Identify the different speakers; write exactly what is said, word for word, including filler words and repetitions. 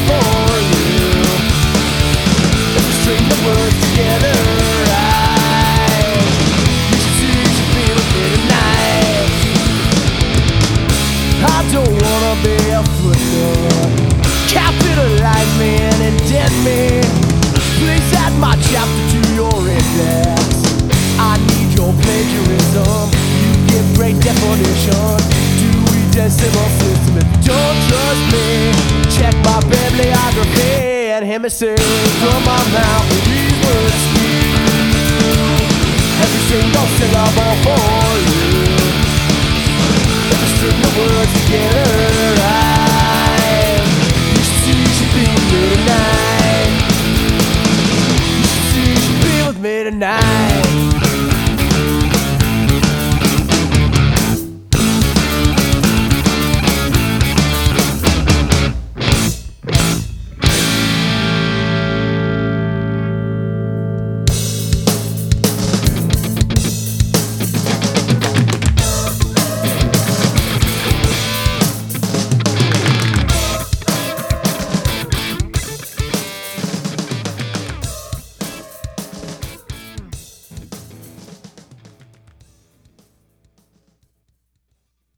Speaker 1: for you. If we string the words together right, you should see, you should feel it here tonight. I don't wanna be a footnote, capitalize me and indent me. Please add my chapter to your index. I need your plagiarism. You give great definition to a decimal system. If you don't trust me, check my bibliography and hear me sing from my mouth with these words spew. Every single syllable for you. If you string the words together, I